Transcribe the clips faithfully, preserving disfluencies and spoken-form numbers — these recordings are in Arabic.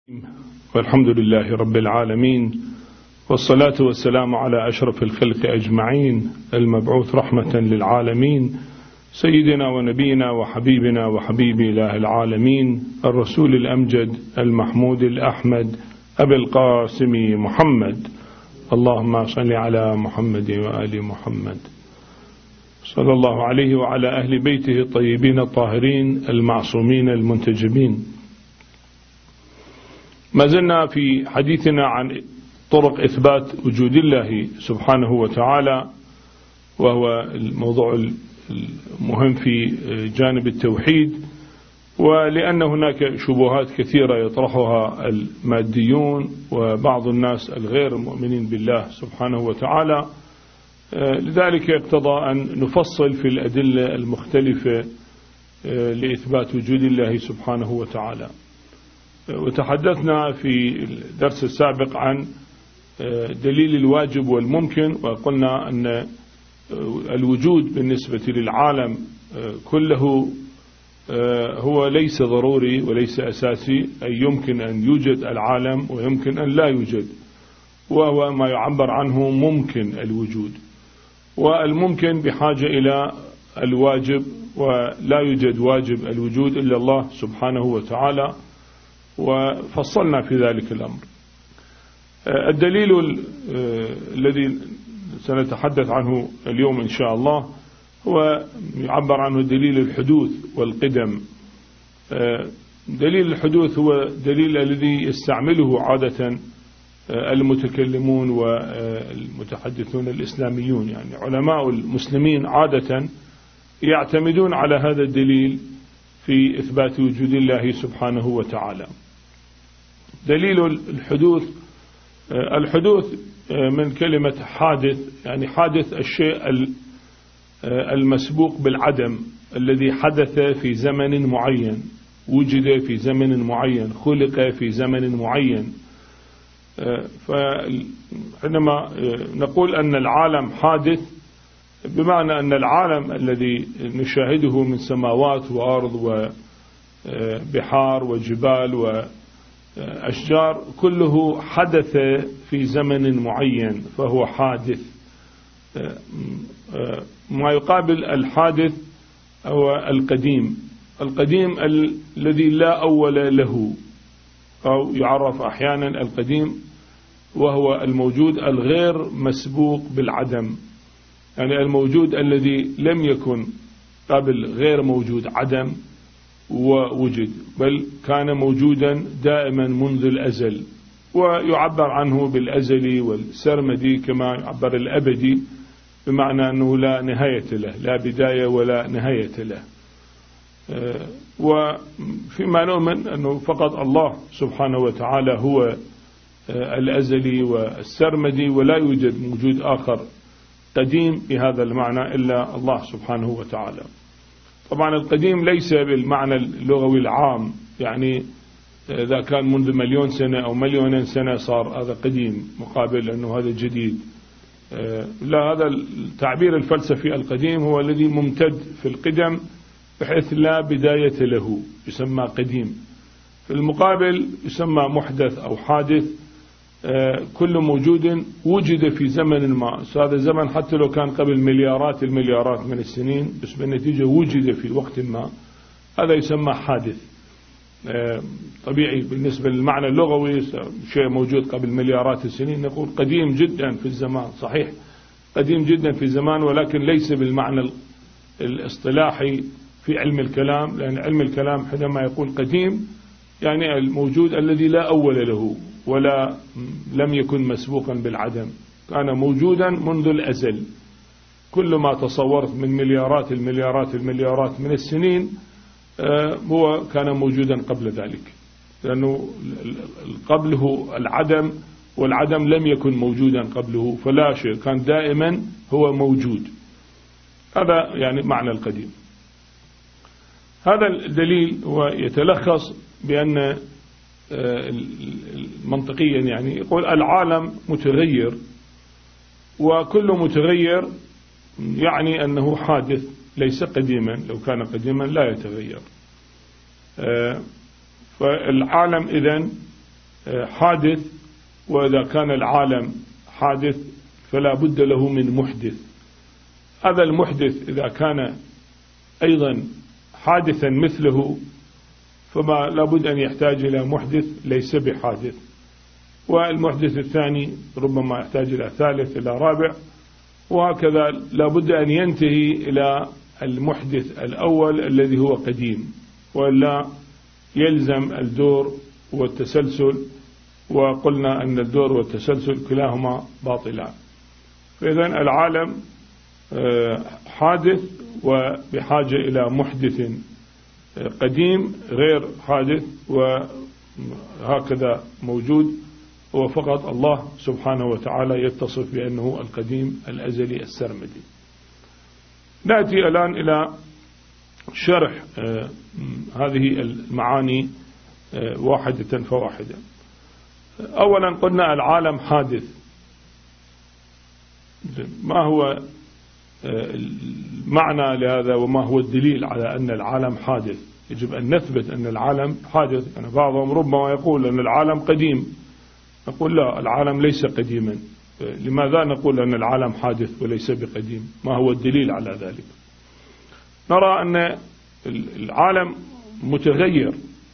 والحمد لله رب العالمين، والصلاة والسلام على أشرف الخلق أجمعين، المبعوث رحمة للعالمين، سيدنا ونبينا وحبيبنا وحبيب إله العالمين، الرسول الأمجد المحمود الأحمد أبي القاسم محمد. اللهم صل على محمد وآل محمد، صلى الله عليه وعلى أهل بيته الطيبين الطاهرين المعصومين المنتجبين. ما زلنا في حديثنا عن طرق إثبات وجود الله سبحانه وتعالى، وهو الموضوع المهم في جانب التوحيد، ولأن هناك شبهات كثيرة يطرحها الماديون وبعض الناس الغير المؤمنين بالله سبحانه وتعالى، لذلك اقتضى أن نفصل في الأدلة المختلفة لإثبات وجود الله سبحانه وتعالى. وتحدثنا في الدرس السابق عن دليل الواجب والممكن، وقلنا أن الوجود بالنسبة للعالم كله هو ليس ضروري وليس أساسي، أي يمكن أن يوجد العالم ويمكن أن لا يوجد، وهو ما يعبر عنه ممكن الوجود، والممكن بحاجة إلى الواجب، ولا يوجد واجب الوجود إلا الله سبحانه وتعالى، وفصلنا في ذلك الأمر. الدليل الذي سنتحدث عنه اليوم إن شاء الله هو يعبر عنه دليل الحدوث والقدم. دليل الحدوث هو دليل الذي يستعمله عادة المتكلمون والمتحدثون الإسلاميون، يعني علماء المسلمين عادة يعتمدون على هذا الدليل في إثبات وجود الله سبحانه وتعالى. دليل الحدوث، الحدوث من كلمة حادث، يعني حادث الشيء المسبوق بالعدم، الذي حدث في زمن معين، وجد في زمن معين، خلق في زمن معين. فعندما نقول أن العالم حادث، بمعنى أن العالم الذي نشاهده من سماوات وأرض وبحار وجبال وأشجار كله حدث في زمن معين، فهو حادث. ما يقابل الحادث هو القديم، القديم الذي لا أول له، أو يعرف أحيانا القديم وهو الموجود الغير مسبوق بالعدم، يعني الموجود الذي لم يكن قبل غير موجود عدم ووجد، بل كان موجودا دائما منذ الأزل، ويعبر عنه بالأزلي والسرمدي كما يعبر الأبدي، بمعنى أنه لا نهاية له، لا بداية ولا نهاية له. وفيما نؤمن أنه فقط الله سبحانه وتعالى هو الأزلي والسرمدي، ولا يوجد موجود آخر قديم بهذا المعنى إلا الله سبحانه وتعالى. طبعا القديم ليس بالمعنى اللغوي العام، يعني إذا كان منذ مليون سنة أو مليون سنة صار هذا قديم، مقابل أنه هذا جديد. لا، هذا التعبير الفلسفي القديم هو الذي ممتد في القدم بحيث لا بداية له، يسمى قديم. في المقابل يسمى محدث أو حادث، كل موجود وجد في زمن ما، هذا الزمن حتى لو كان قبل مليارات المليارات من السنين، بس بالنتيجة وجد في وقت ما، هذا يسمى حادث. طبيعي بالنسبة للمعنى اللغوي، شيء موجود قبل مليارات السنين نقول قديم جدا في الزمان، صحيح قديم جدا في الزمان، ولكن ليس بالمعنى الاصطلاحي في علم الكلام، لأن علم الكلام حينما يقول قديم يعني الموجود الذي لا أول له ولا لم يكن مسبوقا بالعدم، كان موجودا منذ الأزل. كل ما تصورت من مليارات المليارات المليارات من السنين هو كان موجودا قبل ذلك، لأنه قبله العدم، والعدم لم يكن موجودا قبله، فلا شيء، كان دائما هو موجود. هذا يعني معنى القديم. هذا الدليل هو يتلخص بأن منطقيا يعني يقول العالم متغير، وكل متغير يعني أنه حادث ليس قديما، لو كان قديما لا يتغير. فالعالم إذن حادث، وإذا كان العالم حادث فلا بد له من محدث. هذا المحدث إذا كان أيضا حادثا مثله فما لابد أن يحتاج إلى محدث ليس بحادث، والمحدث الثاني ربما يحتاج إلى ثالث إلى رابع، وهكذا لابد أن ينتهي إلى المحدث الأول الذي هو قديم، وإلا يلزم الدور والتسلسل، وقلنا أن الدور والتسلسل كلاهما باطلان. فإذا العالم حادث وبحاجة إلى محدث قديم غير حادث، وهكذا موجود هو فقط الله سبحانه وتعالى يتصف بأنه القديم الأزلي السرمدي. نأتي الآن إلى شرح هذه المعاني واحدة فواحدة. أولا قلنا العالم حادث، ما هو المعنى لهذا وما هو الدليل على أن العالم حادث؟ يجب أن نثبت أن العالم حادث. يعني بعضهم ربما يقول أن العالم قديم، نقول لا، العالم ليس قديما. لماذا نقول أن العالم حادث وليس بقديم؟ ما هو الدليل على ذلك؟ نرى أن العالم متغير،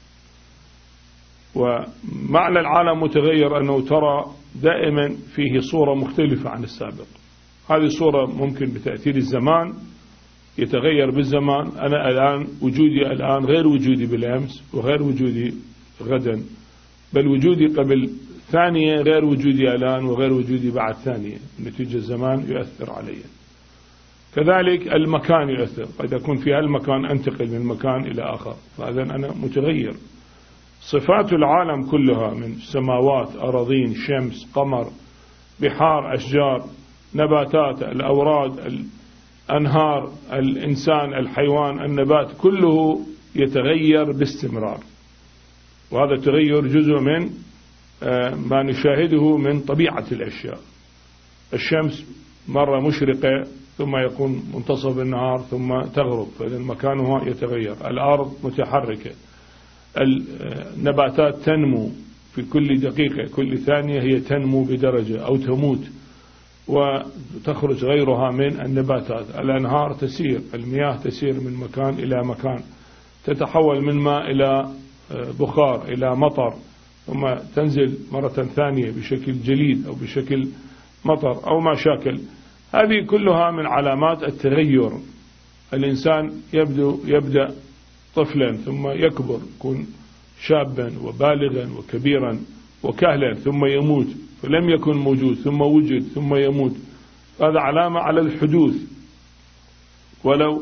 ومعنى العالم متغير أنه ترى دائما فيه صورة مختلفة عن السابق. هذه الصورة ممكن بتأثير الزمان يتغير بالزمان. أنا الآن وجودي الآن غير وجودي بالأمس وغير وجودي غدا، بل وجودي قبل ثانية غير وجودي الآن وغير وجودي بعد ثانية، نتيجة الزمان يؤثر علي. كذلك المكان يؤثر، قد أكون في هالمكان أنتقل من مكان إلى آخر، فإذا أنا متغير. صفات العالم كلها من سماوات، أراضين، شمس، قمر، بحار، أشجار، نباتات، الأوراد، الأنهار، الإنسان، الحيوان، النبات، كله يتغير باستمرار. وهذا التغير جزء من ما نشاهده من طبيعة الأشياء. الشمس مرة مشرقة ثم يكون منتصف النهار ثم تغرب، فإذا مكانها يتغير. الأرض متحركة، النباتات تنمو في كل دقيقة، كل ثانية هي تنمو بدرجة أو تموت وتخرج غيرها من النباتات. الأنهار تسير، المياه تسير من مكان إلى مكان، تتحول من ماء إلى بخار إلى مطر، ثم تنزل مرة ثانية بشكل جليد أو بشكل مطر أو ما شاكل. هذه كلها من علامات التغير. الإنسان يبدو يبدأ طفلا ثم يكبر، يكون شابا وبالغا وكبيرا وكهلا، ثم يموت، فلم يكن موجود ثم وجد ثم يموت. هذا علامة على الحدوث. ولو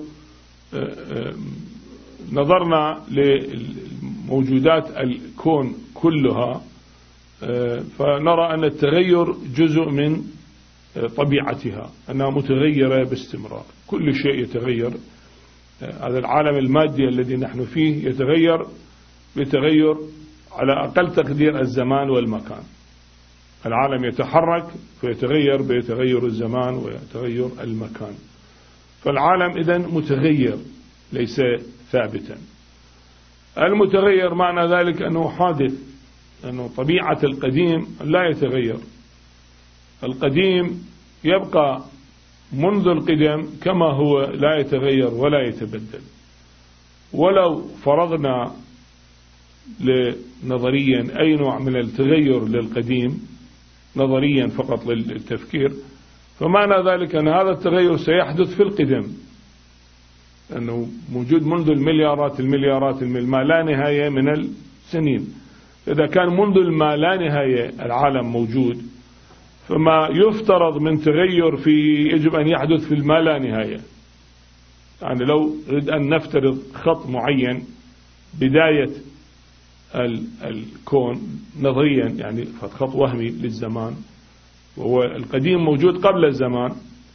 نظرنا لموجودات الكون كلها فنرى أن التغير جزء من طبيعتها، أنها متغيرة باستمرار. كل شيء يتغير. هذا العالم المادي الذي نحن فيه يتغير بتغير على أقل تقدير الزمان والمكان. العالم يتحرك فيتغير بتغير الزمان ويتغير المكان. فالعالم إذن متغير ليس ثابتا. المتغير معنى ذلك أنه حادث، أنه طبيعة القديم لا يتغير. القديم يبقى منذ القدم كما هو لا يتغير ولا يتبدل. ولو فرضنا نظريا أي نوع من التغير للقديم نظريا فقط للتفكير، فمعنى ذلك أن هذا التغير سيحدث في القدم، أنه موجود منذ المليارات المليارات ما لا نهاية من السنين. إذا كان منذ ما لا نهاية العالم موجود، فما يفترض من تغير فيه يجب أن يحدث في الما لا نهاية. يعني لو نريد أن نفترض خط معين بداية الكون نظريا، يعني خط وهمي للزمان، وهو القديم موجود قبل الزمان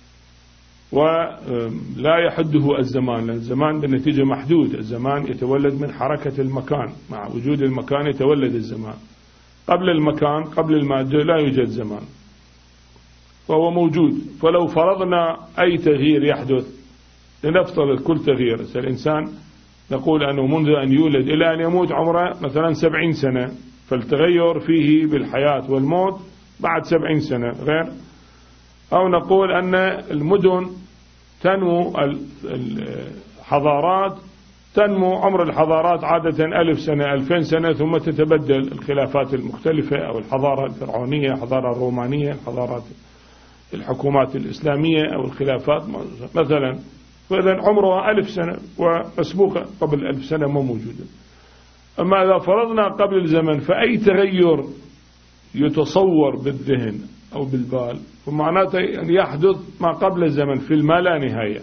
ولا يحده الزمان، لأن الزمان بالنتيجة محدود. الزمان يتولد من حركة المكان، مع وجود المكان يتولد الزمان. قبل المكان قبل المادة لا يوجد زمان، فهو موجود. فلو فرضنا أي تغيير يحدث، لنفترض كل تغيير، الإنسان نقول أنه منذ أن يولد إلى أن يموت عمره مثلا سبعين سنة، فالتغير فيه بالحياة والموت بعد سبعين سنة غير. أو نقول أن المدن تنمو، الحضارات تنمو، عمر الحضارات عادة ألف سنة ألفين سنة ثم تتبدل الخلافات المختلفة، أو الحضارة الفرعونية، الحضارة الرومانية، الحضارات الحكومات الإسلامية، أو الخلافات مثلا، فإذا عمرها ألف سنة ومسبوقة قبل ألف سنة مو موجودة. أما إذا فرضنا قبل الزمن فأي تغير يتصور بالذهن أو بالبال فمعناته أن يحدث ما قبل الزمن في الما لا نهاية.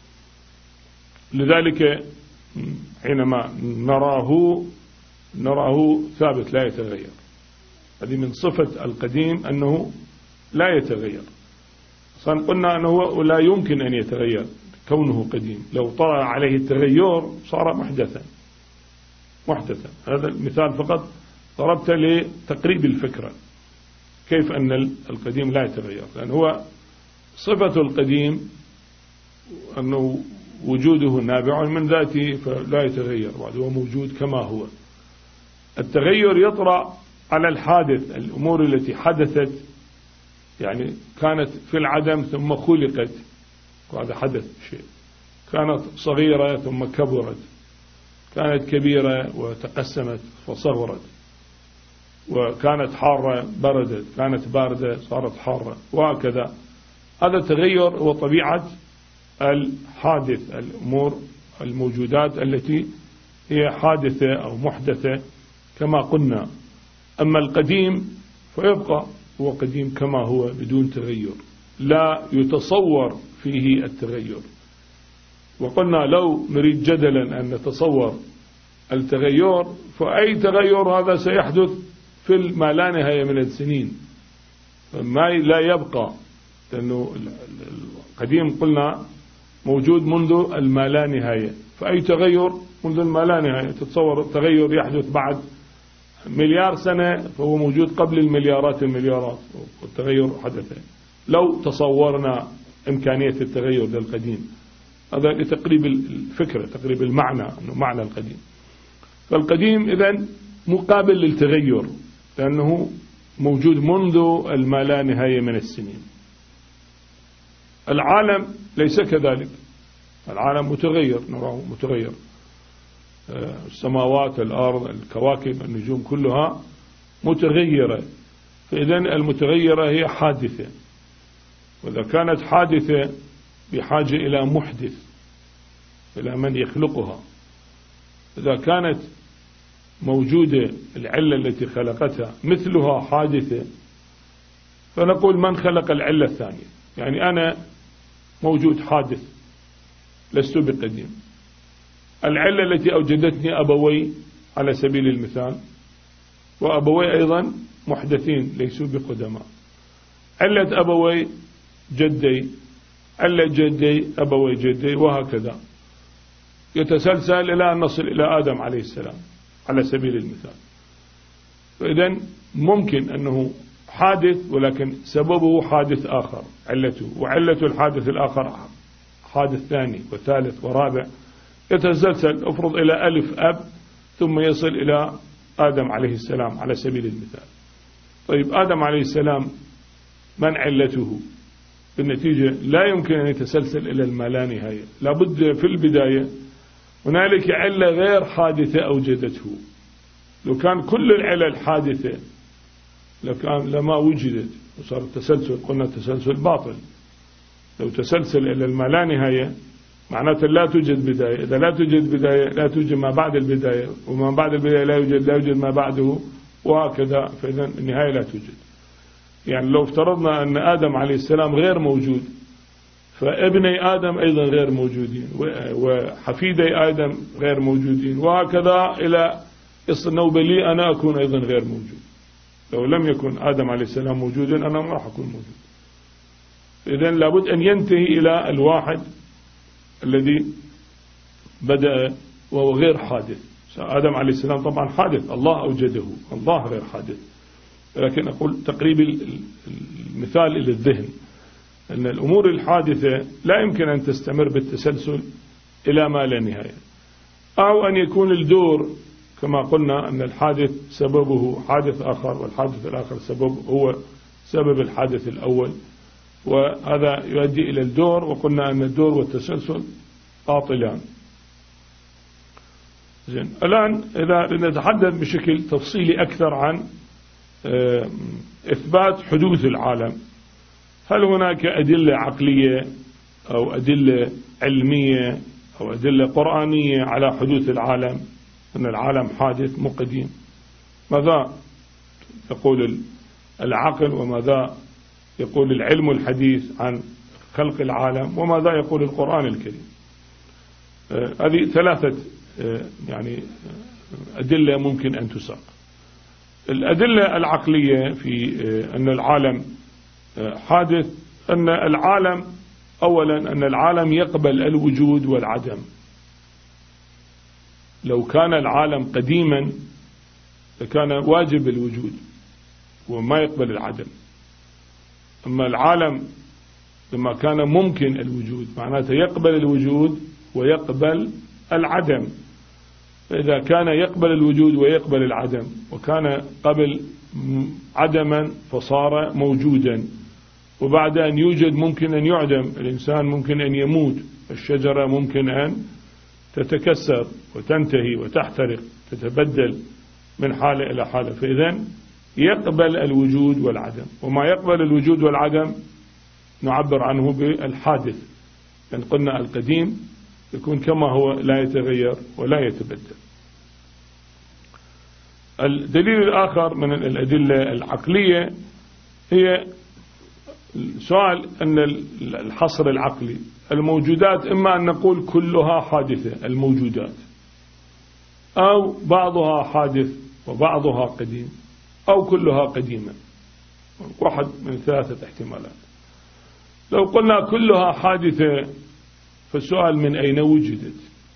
لذلك حينما نراه نراه ثابت لا يتغير. هذه من صفة القديم أنه لا يتغير. أصلا قلنا أنه لا يمكن أن يتغير كونه قديم، لو طرأ عليه التغير صار محدثا محدثا. هذا المثال فقط ضربت لتقريب الفكرة كيف أن القديم لا يتغير، لأن هو صفة القديم أنه وجوده نابع من ذاته فلا يتغير، وهو موجود كما هو. التغير يطرأ على الحادث، الأمور التي حدثت يعني كانت في العدم ثم خلقت، وهذا حدث شيء، كانت صغيرة ثم كبرت، كانت كبيرة وتقسمت فصغرت، وكانت حارة بردت، كانت باردة صارت حارة، وهكذا. هذا التغير هو طبيعة الحادث، الأمور الموجودات التي هي حادثة أو محدثة كما قلنا. أما القديم فيبقى هو قديم كما هو بدون تغير، لا يتصور فيه التغير. وقلنا لو نريد جدلا أن نتصور التغير فأي تغير هذا سيحدث في ما لا نهاية من السنين، ما لا يبقى، لأنه القديم قلنا موجود منذ الما لا نهاية، فأي تغير منذ الما لا نهاية تتصور التغير يحدث بعد مليار سنة فهو موجود قبل المليارات المليارات والتغير حدث. لو تصورنا إمكانية التغير للقديم، هذا لتقريب الفكرة، تقريب المعنى، أنه معنى القديم. فالقديم إذن مقابل للتغير لأنه موجود منذ الما لا نهاية من السنين. العالم ليس كذلك، العالم متغير، نراه متغير، السماوات، الأرض، الكواكب، النجوم كلها متغيرة. فإذن المتغيرة هي حادثة، وإذا كانت حادثة بحاجة إلى محدث، إلى من يخلقها. إذا كانت موجودة العلة التي خلقتها مثلها حادثة فنقول من خلق العلة الثانية؟ يعني أنا موجود حادث لست بقديم، العلة التي أوجدتني أبوي على سبيل المثال، وأبوي أيضا محدثين ليسوا بقدماء، علة أبوي جدي، علة جدي أبوي جدي، وهكذا يتسلسل إلى أن نصل إلى آدم عليه السلام على سبيل المثال. فإذن ممكن أنه حادث ولكن سببه حادث آخر علته، وعلة الحادث الآخر حادث ثاني وثالث ورابع، يتسلسل افرض إلى ألف أب ثم يصل إلى آدم عليه السلام على سبيل المثال. طيب آدم عليه السلام من علته؟ بالنتيجة لا يمكن أن يتسلسل إلى الما لا نهاية، لابد في البداية هنالك علة غير حادثة أوجدته. لو كان كل العلل حادثة لكان لما وجدت وصار التسلسل، قلنا التسلسل باطل. لو تسلسل إلى الما لا نهاية معناته لا توجد بداية، إذا لا توجد بداية لا توجد ما بعد البداية، وما بعد البداية لا يوجد لا يوجد ما بعده، وهكذا. فإذا النهاية لا توجد. يعني لو افترضنا أن آدم عليه السلام غير موجود فابني آدم أيضا غير موجودين، وحفيدي آدم غير موجودين، وهكذا إلى النوبة لي أنا أكون أيضا غير موجود. لو لم يكن آدم عليه السلام موجودا أنا ما راح أكون موجود. إذن لابد أن ينتهي إلى الواحد الذي بدأ وهو غير حادث. آدم عليه السلام طبعا حادث، الله أوجده، الله غير حادث. لكن أقول تقريب المثال إلى الذهن أن الأمور الحادثة لا يمكن أن تستمر بالتسلسل إلى ما لا نهاية، أو أن يكون الدور كما قلنا أن الحادث سببه حادث آخر، والحادث الآخر سبب هو سبب الحادث الأول، وهذا يؤدي إلى الدور، وقلنا أن الدور والتسلسل باطلان. زين، الآن إذا نتحدث بشكل تفصيلي أكثر عن إثبات حدوث العالم، هل هناك أدلة عقلية أو أدلة علمية أو أدلة قرآنية على حدوث العالم، أن العالم حادث مو قديم؟ ماذا يقول العقل، وماذا يقول العلم الحديث عن خلق العالم، وماذا يقول القرآن الكريم؟ هذه ثلاثة يعني أدلة ممكن أن تساق. الأدلة العقلية في أن العالم حادث، أن العالم أولا أن العالم يقبل الوجود والعدم. لو كان العالم قديما لكان واجب الوجود وما يقبل العدم، أما العالم لما كان ممكن الوجود معناته يقبل الوجود ويقبل العدم. فإذا كان يقبل الوجود ويقبل العدم، وكان قبل عدما فصار موجودا، وبعد أن يوجد ممكن أن يعدم، الإنسان ممكن أن يموت، الشجرة ممكن أن تتكسر وتنتهي وتحترق، تتبدل من حالة إلى حالة. فإذن يقبل الوجود والعدم، وما يقبل الوجود والعدم نعبر عنه بالحادث، لأن قلنا القديم يكون كما هو لا يتغير ولا يتبدل. الدليل الآخر من الأدلة العقلية هي سؤال أن الحصر العقلي، الموجودات إما أن نقول كلها حادثة الموجودات، أو بعضها حادث وبعضها قديم، أو كلها قديمة، واحد من ثلاثة احتمالات. لو قلنا كلها حادثة فالسؤال من أين وجدت؟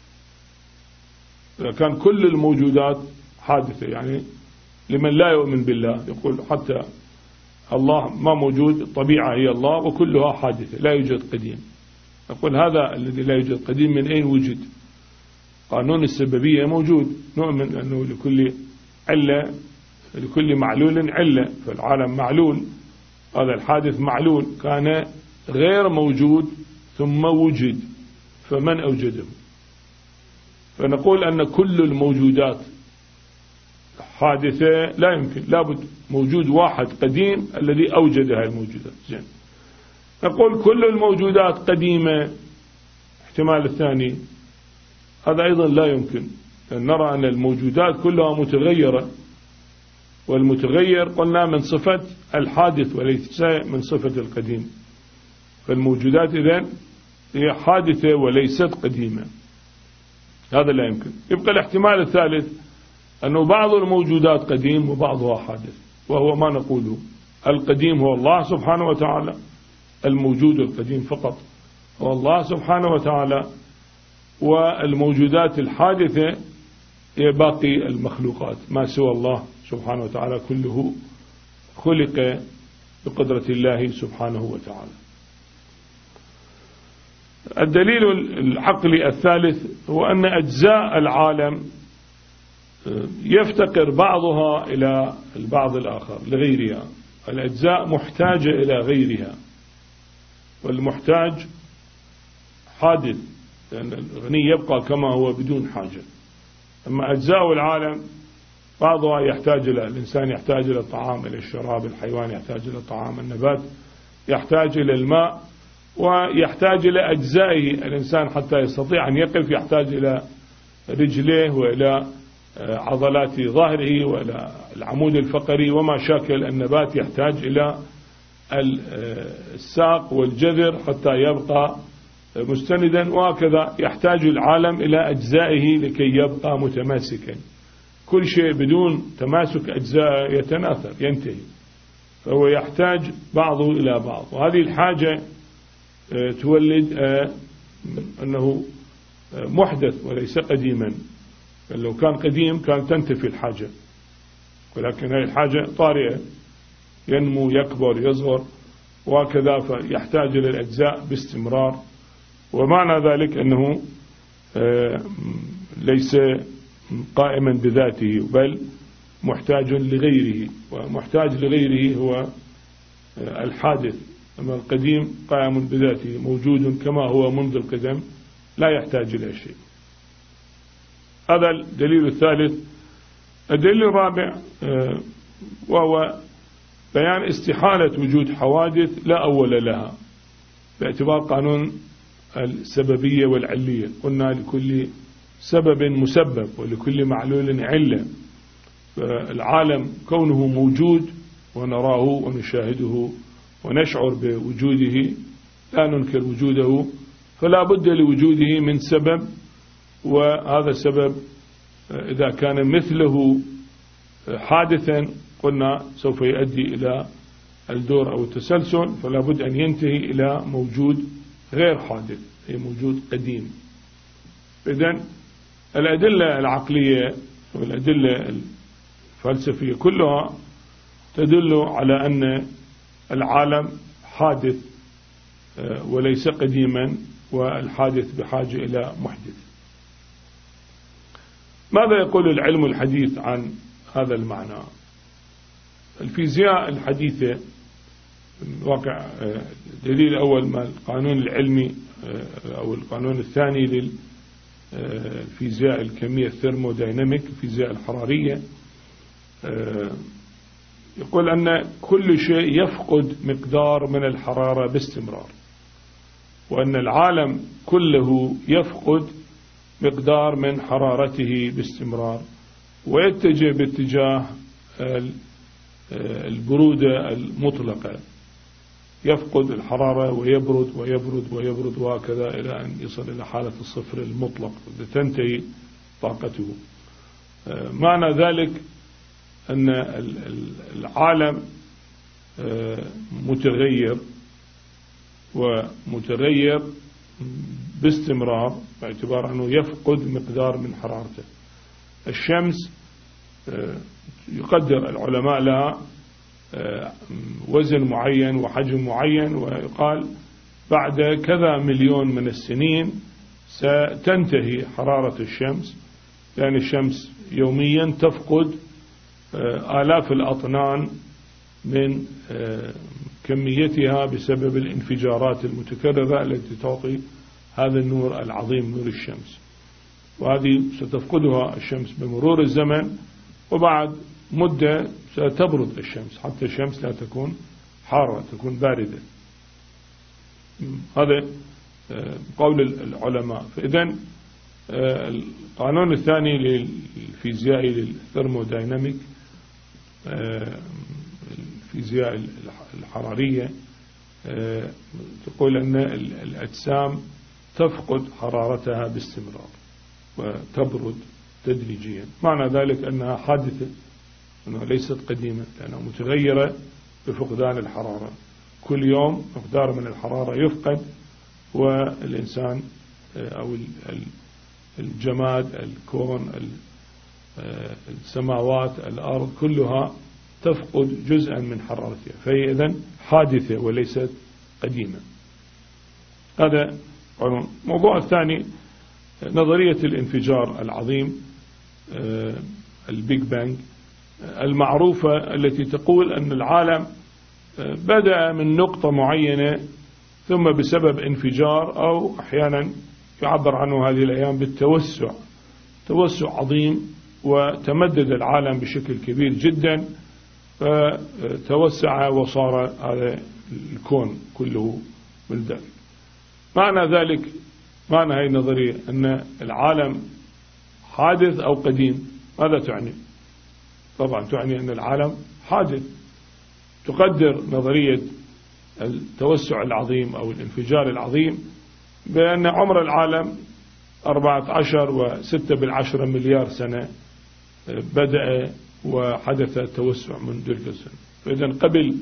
إذا كان كل الموجودات حادثة، يعني لمن لا يؤمن بالله يقول حتى الله ما موجود، الطبيعة هي الله وكلها حادثة لا يوجد قديم، نقول هذا الذي لا يوجد قديم من أين وجد؟ قانون السببية موجود، نؤمن أنه لكل علة لكل معلول علة، فالعالم معلول، هذا الحادث معلول كان غير موجود ثم وجد، فمن أوجده؟ فنقول أن كل الموجودات حادثة لا يمكن، لابد موجود واحد قديم الذي أوجد هذه الموجودات. زين، نقول كل الموجودات قديمة، احتمال الثاني هذا أيضا لا يمكن، نرى أن الموجودات كلها متغيرة، والمتغير قلنا من صفة الحادث وليس من صفة القديم، فالموجودات إذن هي حادثة وليست قديمة، هذا لا يمكن. يبقى الاحتمال الثالث أنه بعض الموجودات قديم وبعضها حادث، وهو ما نقوله، القديم هو الله سبحانه وتعالى، الموجود القديم فقط هو الله سبحانه وتعالى، والموجودات الحادثة هي باقي المخلوقات، ما سوى الله سبحانه وتعالى كله خلق بقدرة الله سبحانه وتعالى. الدليل العقلي الثالث هو أن أجزاء العالم يفتقر بعضها إلى البعض الآخر لغيرها، الأجزاء محتاجة إلى غيرها، والمحتاج حادث، لأن الغني يبقى كما هو بدون حاجة. أما أجزاء العالم بعضها يحتاج إلى، الإنسان يحتاج إلى الطعام، إلى الشراب، الحيوان يحتاج إلى الطعام، النبات يحتاج إلى الماء، ويحتاج إلى أجزائه، الإنسان حتى يستطيع أن يقف يحتاج إلى رجليه وإلى عضلات ظهره وإلى العمود الفقري وما شاكل. النبات يحتاج إلى الساق والجذر حتى يبقى مستندا، وهكذا يحتاج العالم إلى أجزائه لكي يبقى متماسكا. كل شيء بدون تماسك أجزاء يتناثر ينتهي، فهو يحتاج بعضه إلى بعض، وهذه الحاجة تولد أنه محدث وليس قديما. لو كان قديم كان تنتفي الحاجة، ولكن هذه الحاجة طارئة، ينمو يكبر يصغر وكذا، فيحتاج إلى الأجزاء باستمرار. ومعنى ذلك أنه ليس قائما بذاته، بل محتاج لغيره، ومحتاج لغيره هو الحادث. أما القديم قائم بذاته موجود كما هو منذ القدم لا يحتاج إلى شيء. هذا الدليل الثالث. الدليل الرابع وهو بيان استحالة وجود حوادث لا أول لها باعتبار قانون السببية والعلية. قلنا لكل سبب مسبب ولكل معلول علة، فالعالم كونه موجود ونراه ونشاهده ونشعر بوجوده لا ننكر وجوده، فلا بد لوجوده من سبب، وهذا السبب إذا كان مثله حادثا قلنا سوف يؤدي إلى الدور أو التسلسل، فلا بد أن ينتهي إلى موجود غير حادث، أي موجود قديم. إذن الأدلة العقلية والأدلة الفلسفية كلها تدل على أن العالم حادث وليس قديما، والحادث بحاجة إلى محدث. ماذا يقول العلم الحديث عن هذا المعنى؟ الفيزياء الحديثة واقع الدليل الأول ما القانون العلمي أو القانون الثاني للفيزياء الكمية الثيرموديناميك الفيزياء الحرارية، يقول أن كل شيء يفقد مقدار من الحرارة باستمرار، وأن العالم كله يفقد مقدار من حرارته باستمرار، ويتجه باتجاه البرودة المطلقة، يفقد الحرارة ويبرد ويبرد ويبرد وهكذا إلى أن يصل إلى حالة الصفر المطلق تنتهي طاقته. معنى ذلك أن العالم متغير ومتغير باستمرار باعتبار أنه يفقد مقدار من حرارته. الشمس يقدر العلماء لها وزن معين وحجم معين، ويقال بعد كذا مليون من السنين ستنتهي حرارة الشمس، لأن الشمس يوميا تفقد آلاف الأطنان من كميتها بسبب الانفجارات المتكررة التي تعطي هذا النور العظيم نور الشمس، وهذه ستفقدها الشمس بمرور الزمن، وبعد مدة ستبرد الشمس حتى الشمس لا تكون حارة، تكون باردة. هذا قول العلماء. فإذن القانون الثاني للفيزياء للثيرموديناميك الفيزياء الحرارية تقول أن الأجسام تفقد حرارتها باستمرار وتبرد تدريجيا. معنى ذلك أنها حادثة، أنها ليست قديمة، لأنها متغيرة بفقدان الحرارة. كل يوم مقدار من الحرارة يفقد، والإنسان أو الجماد الكون السماوات الأرض كلها تفقد جزءا من حرارتها، فهي إذن حادثة وليست قديمة. هذا قانون. الموضوع الثاني نظرية الانفجار العظيم البيج بانج المعروفة، التي تقول أن العالم بدأ من نقطة معينة ثم بسبب انفجار، أو أحيانا يعبر عنه هذه الأيام بالتوسع، توسع عظيم، وتمدد العالم بشكل كبير جدا، فتوسع وصار هذا الكون كله من ذلك. معنى ذلك معنى هذه النظرية أن العالم حادث أو قديم. ماذا تعني؟ طبعا تعني أن العالم حادث. تقدر نظرية التوسع العظيم أو الانفجار العظيم بأن عمر العالم أربعة عشر وستة بالعشرة مليار سنة بدأ وحدث توسع من تلك السنة. فإذا قبل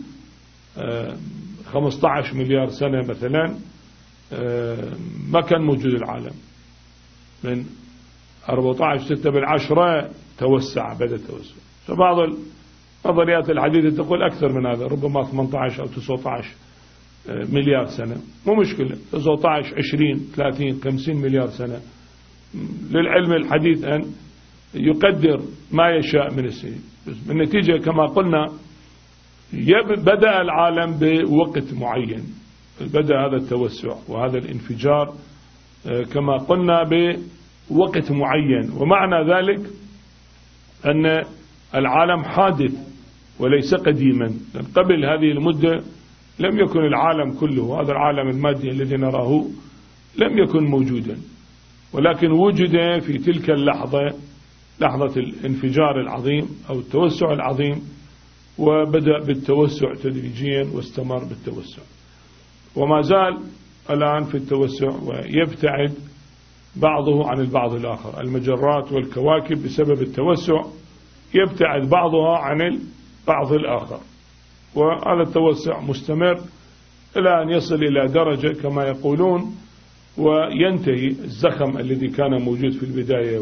خمسة عشر مليار سنة مثلا ما كان موجود العالم، من أربعة عشر ستة بالعشرة توسع، بدأ توسع. فبعض النظريات الحديثة تقول أكثر من هذا، ربما ثمانية عشر أو تسعة عشر مليار سنة، مو مشكلة، تسعة عشر عشرين ثلاثين خمسين مليار سنة. للعلم الحديث أن يقدر ما يشاء من السنين. بس بالنتيجة كما قلنا بدأ العالم بوقت معين، بدأ هذا التوسع وهذا الانفجار كما قلنا بوقت معين، ومعنى ذلك أن العالم حادث وليس قديما. قبل هذه المدة لم يكن العالم كله، هذا العالم المادي الذي نراه لم يكن موجودا، ولكن وجد في تلك اللحظة، لحظة الانفجار العظيم أو التوسع العظيم، وبدأ بالتوسع تدريجيا واستمر بالتوسع، وما زال الآن في التوسع، ويبتعد بعضه عن البعض الآخر. المجرات والكواكب بسبب التوسع يبتعد بعضها عن البعض الآخر، وهذا التوسع مستمر إلى أن يصل إلى درجة كما يقولون وينتهي. الزخم الذي كان موجود في البداية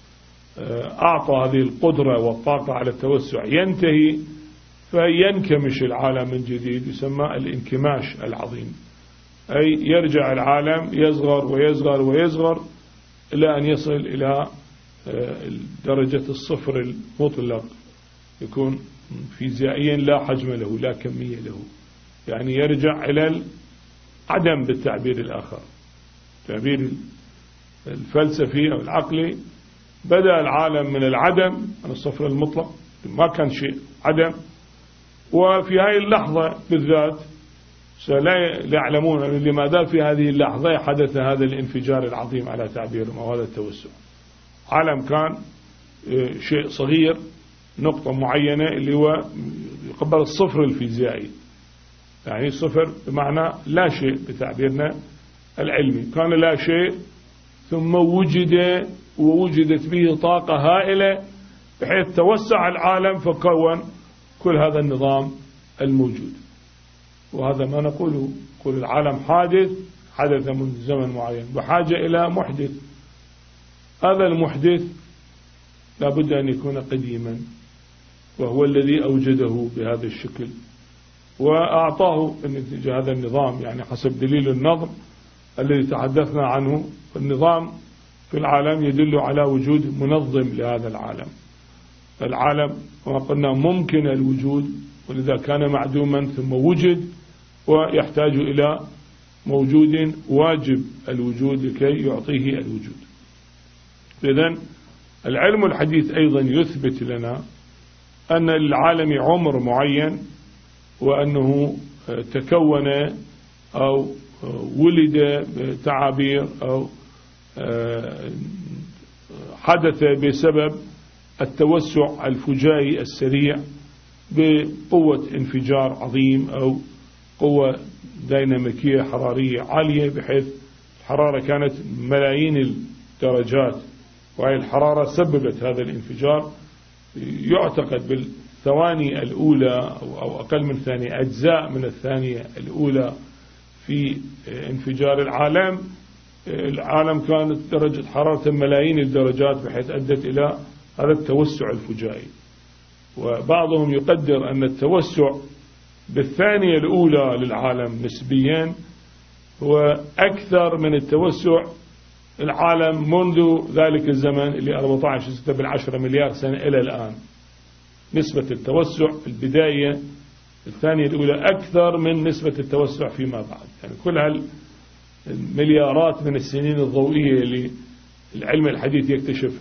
وأعطى هذه القدرة والطاقة على التوسع ينتهي، فينكمش العالم من جديد، يسمى الانكماش العظيم، أي يرجع العالم يصغر ويصغر ويصغر إلى أن يصل إلى درجة الصفر المطلق، يكون فيزيائيا لا حجم له لا كمية له، يعني يرجع إلى العدم بالتعبير الآخر، التعبير الفلسفي أو العقلي. بدأ العالم من العدم، من الصفر المطلق، ما كان شيء، عدم، وفي هذه اللحظة بالذات لا يعلمون لماذا في هذه اللحظة حدث هذا الانفجار العظيم على تعبيرهم، أو هذا التوسع. عالم كان شيء صغير، نقطة معينة اللي هو يقبل الصفر الفيزيائي، يعني صفر بمعنى لا شيء بتعبيرنا العلمي، كان لا شيء ثم وجد ووجدت به طاقة هائلة بحيث توسع العالم فكون كل هذا النظام الموجود. وهذا ما نقوله، نقول العالم حادث، حدث منذ زمن معين بحاجة إلى محدث. هذا المحدث لابد أن يكون قديما، وهو الذي أوجده بهذا الشكل وأعطاه النتيجة هذا النظام، يعني حسب دليل النظم الذي تحدثنا عنه. النظام في العالم يدل على وجود منظم لهذا العالم. العالم كما قلنا ممكن الوجود، ولذا كان معدوما ثم وجد، ويحتاج إلى موجود واجب الوجود لكي يعطيه الوجود. إذن العلم الحديث أيضا يثبت لنا أن للعالم عمر معين، وأنه تكون أو ولد بتعابير أو حدث بسبب التوسع الفجائي السريع بقوة انفجار عظيم أو قوة ديناميكية حرارية عالية، بحيث الحرارة كانت ملايين الدرجات، وهي الحرارة سببت هذا الانفجار. يعتقد بالثواني الأولى أو أقل من ثانية، أجزاء من الثانية الأولى في انفجار العالم، العالم كانت درجة حرارة ملايين الدرجات، بحيث أدت إلى هذا التوسع الفجائي. وبعضهم يقدر أن التوسع بالثانية الأولى للعالم نسبيا هو أكثر من التوسع العالم منذ ذلك الزمن اللي أربعة عشر ستة بالعشرة مليار سنة إلى الآن. نسبة التوسع البداية الثانية الأولى أكثر من نسبة التوسع فيما بعد، يعني كل هالمليارات من السنين الضوئية اللي العلم الحديث يكتشف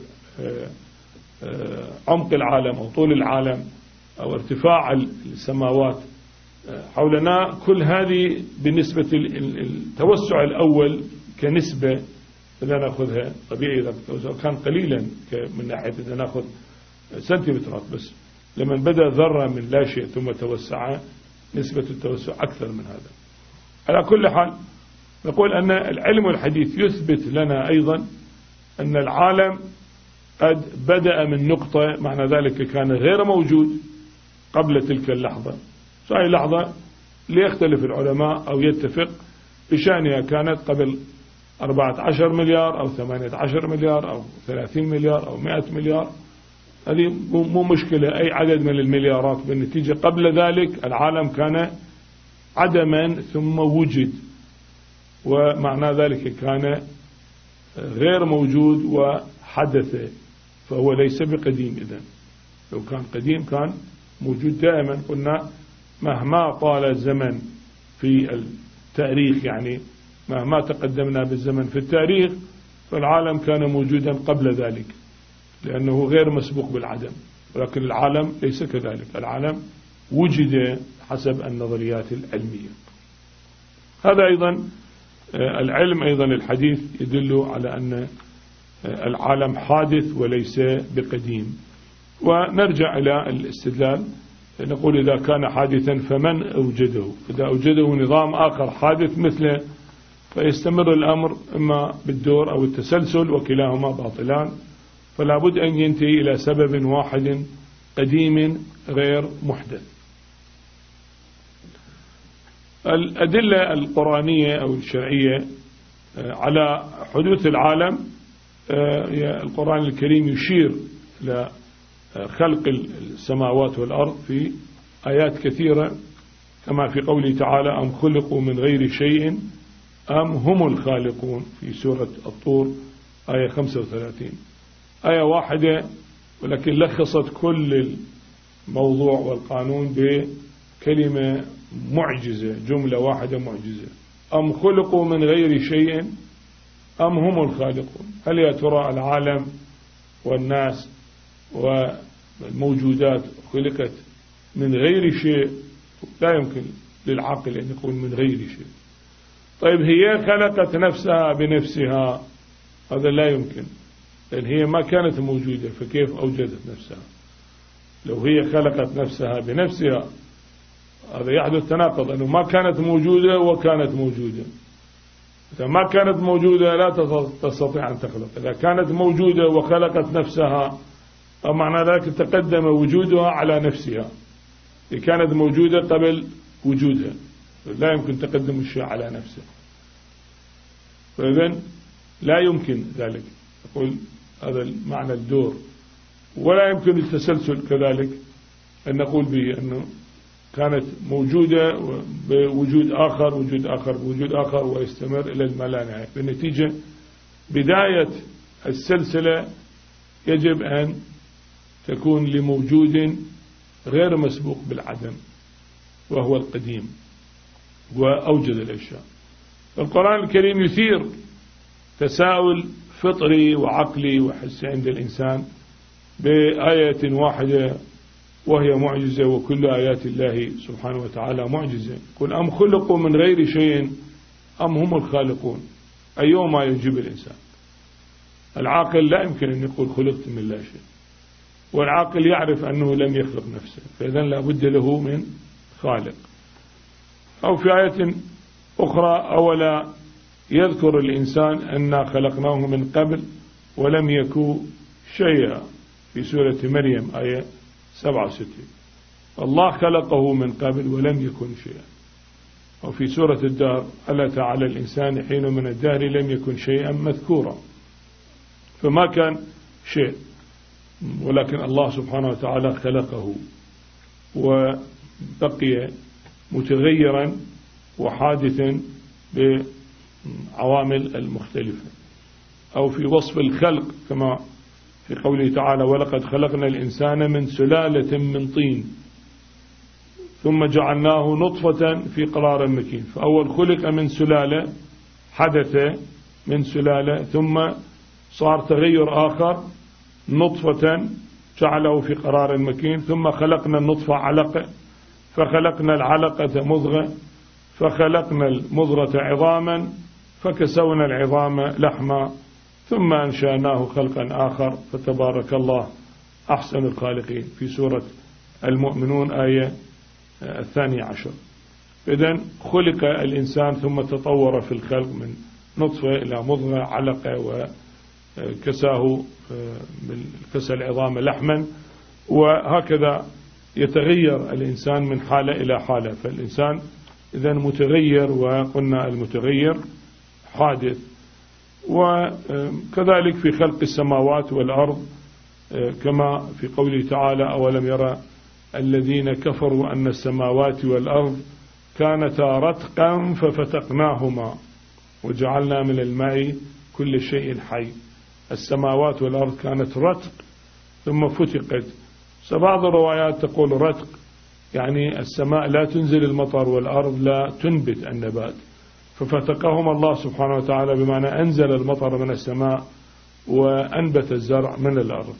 عمق العالم أو طول العالم أو ارتفاع السماوات حولنا، كل هذه بالنسبة التوسع الأول كنسبة إذا نأخذها طبيعي، إذا التوسع كان قليلا من ناحية إذا نأخذ سنتيمترات بس، لما بدأ ذرة من لا شيء ثم توسع نسبة التوسع أكثر من هذا. على كل حال نقول أن العلم الحديث يثبت لنا أيضا أن العالم قد بدأ من نقطة، معنى ذلك كان غير موجود قبل تلك اللحظة. هذه اللحظة ليختلف العلماء أو يتفق بشأنها، كانت قبل أربعة عشر مليار أو ثمانية عشر مليار أو ثلاثين مليار أو مئة مليار، هذه مو مشكلة، أي عدد من المليارات. بالنتيجة قبل ذلك العالم كان عدما ثم وجد، ومعنى ذلك كان غير موجود وحدث فهو ليس بقديم. إذن لو كان قديم كان موجود دائما. قلنا مهما طال الزمن في التاريخ، يعني مهما تقدمنا بالزمن في التاريخ، فالعالم كان موجودا قبل ذلك لأنه غير مسبوق بالعدم. ولكن العالم ليس كذلك، العالم وجد حسب النظريات العلمية. هذا أيضا العلم أيضا الحديث يدل على أن العالم حادث وليس بقديم. ونرجع إلى الاستدلال، نقول إذا كان حادثا فمن أوجده؟ إذا أوجده نظام آخر حادث مثله فيستمر الأمر إما بالدور أو التسلسل، وكلاهما باطلان، فلا بد أن ينتهي إلى سبب واحد قديم غير محدث. الأدلة القرآنية أو الشرعية على حدوث العالم، القرآن الكريم يشير إلى خلق السماوات والأرض في آيات كثيرة، كما في قوله تعالى: أم خلقوا من غير شيء أم هم الخالقون، في سورة الطور آية خمسة وثلاثين. آية واحدة ولكن لخصت كل الموضوع والقانون بكلمة معجزة، جملة واحدة معجزة: أم خلقوا من غير شيء أم هم الخالقون. هل يا ترى العالم والناس والموجودات خلقت من غير شيء؟ لا يمكن للعقل أن يقول من غير شيء. طيب هي خلقت نفسها بنفسها؟ هذا لا يمكن، لأن هي ما كانت موجودة، فكيف أوجدت نفسها؟ لو هي خلقت نفسها بنفسها هذا يحدث تناقض، أنه ما كانت موجودة وكانت موجودة. إذا ما كانت موجودة لا تستطيع أن تخلق، إذا كانت موجودة وخلقت نفسها معنى ذلك تقدم وجودها على نفسها، هي كانت موجودة قبل وجودها، لا يمكن تقدم الشيء على نفسه. فإذن لا يمكن ذلك، نقول هذا معنى الدور. ولا يمكن التسلسل كذلك أن نقول به أنه كانت موجودة بوجود آخر، وجود آخر بوجود آخر، ويستمر إلى الملانهاية. بالنتيجة بداية السلسلة يجب أن تكون لموجود غير مسبوق بالعدم وهو القديم وأوجد الأشياء. القرآن الكريم يثير تساؤل فطري وعقلي وحسي عند الإنسان بآية واحدة وهي معجزة، وكل آيات الله سبحانه وتعالى معجزة. قل أم خلقوا من غير شيء أم هم الخالقون؟ أيهما يجيب الإنسان؟ العاقل لا يمكن أن يقول خلقت من لا شيء، والعاقل يعرف أنه لم يخلق نفسه، فإذن لا بد له من خالق. أو في آية أخرى: أولا يذكر الإنسان أنا خلقناه من قبل ولم يكن شيئا، في سورة مريم آية سبعة وستين. الله خلقه من قبل ولم يكن شيئا. أو في سورة الدهر: ألا أتى على الإنسان حين من الدهر لم يكن شيئا مذكورا. فما كان شيء، ولكن الله سبحانه وتعالى خلقه وبقي متغيرا وحادثا بعوامل المختلفة. أو في وصف الخلق كما في قوله تعالى: ولقد خلقنا الإنسان من سلالة من طين ثم جعلناه نطفة في قرار مكين. فأول خلق من سلالة، حدث من سلالة، ثم صار تغير آخر نطفة جعله في قرار مكين، ثم خلقنا النطفة علقة، فخلقنا العلقة مضغة، فخلقنا المضغة عظاما، فكسونا العظام لحما، ثم أنشأناه خلقا آخر، فتبارك الله أحسن الخالقين، في سورة المؤمنون آية الثانية عشر. إذن خلق الإنسان ثم تطور في الخلق من نطفة إلى مضغة علقة، وكساه كسى العظام لحما، وهكذا يتغير الإنسان من حالة إلى حالة. فالإنسان إذن متغير، وقلنا المتغير حادث. وكذلك في خلق السماوات والأرض كما في قوله تعالى: أولم يرى الذين كفروا أن السماوات والأرض كانتا رتقا ففتقناهما وجعلنا من الماء كل شيء حي. السماوات والأرض كانت رتق ثم فتقت. فبعض الروايات تقول رتق، يعني السماء لا تنزل المطر والأرض لا تنبت النبات، ففتقهم الله سبحانه وتعالى بمعنى أنزل المطر من السماء وأنبت الزرع من الأرض.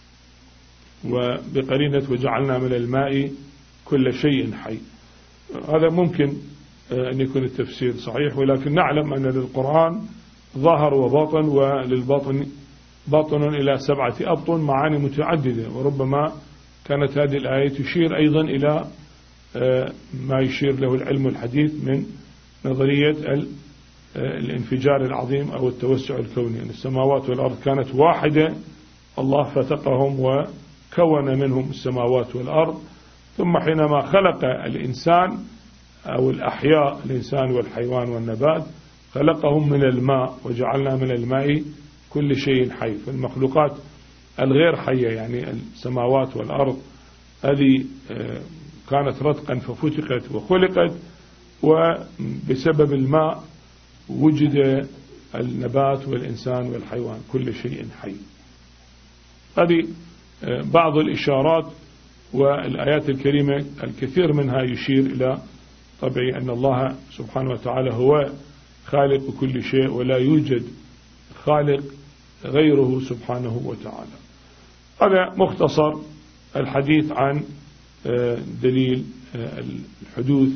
وبقرينة وجعلنا من الماء كل شيء حي. هذا ممكن أن يكون التفسير صحيح، ولكن نعلم أن للقرآن ظاهر وباطن، وللباطن باطن إلى سبعة أبطن معاني متعددة، وربما كانت هذه الآية تشير أيضا إلى ما يشير له العلم الحديث من نظرية الانفجار العظيم أو التوسع الكوني، أن السماوات والأرض كانت واحدة، الله فتقهم وكون منهم السماوات والأرض، ثم حينما خلق الإنسان أو الأحياء الإنسان والحيوان والنبات خلقهم من الماء، وجعلنا من الماء كل شيء حي. فالمخلوقات الغير حية يعني السماوات والأرض هذه كانت رتقا ففتقت وخلقت، وبسبب الماء وجد النبات والإنسان والحيوان كل شيء حي. هذه بعض الإشارات، والآيات الكريمة الكثير منها يشير إلى طبعا أن الله سبحانه وتعالى هو خالق كل شيء، ولا يوجد خالق غيره سبحانه وتعالى. هذا مختصر الحديث عن دليل الحدوث،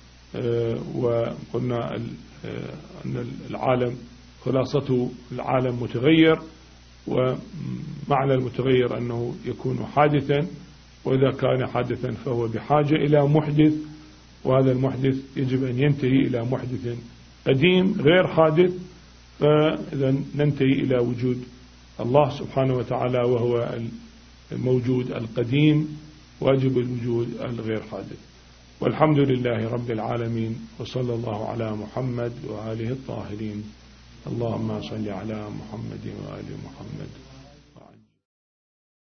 وقلنا أن العالم خلاصته العالم متغير، ومعنى المتغير أنه يكون حادثا، وإذا كان حادثا فهو بحاجة إلى محدث، وهذا المحدث يجب أن ينتهي إلى محدث قديم غير حادث، فإذا ننتهي إلى وجود الله سبحانه وتعالى وهو الموجود القديم واجب الوجود الغير حادث. والحمد لله رب العالمين، وصلى الله على محمد وآله الطاهرين. اللهم صل على محمد وآله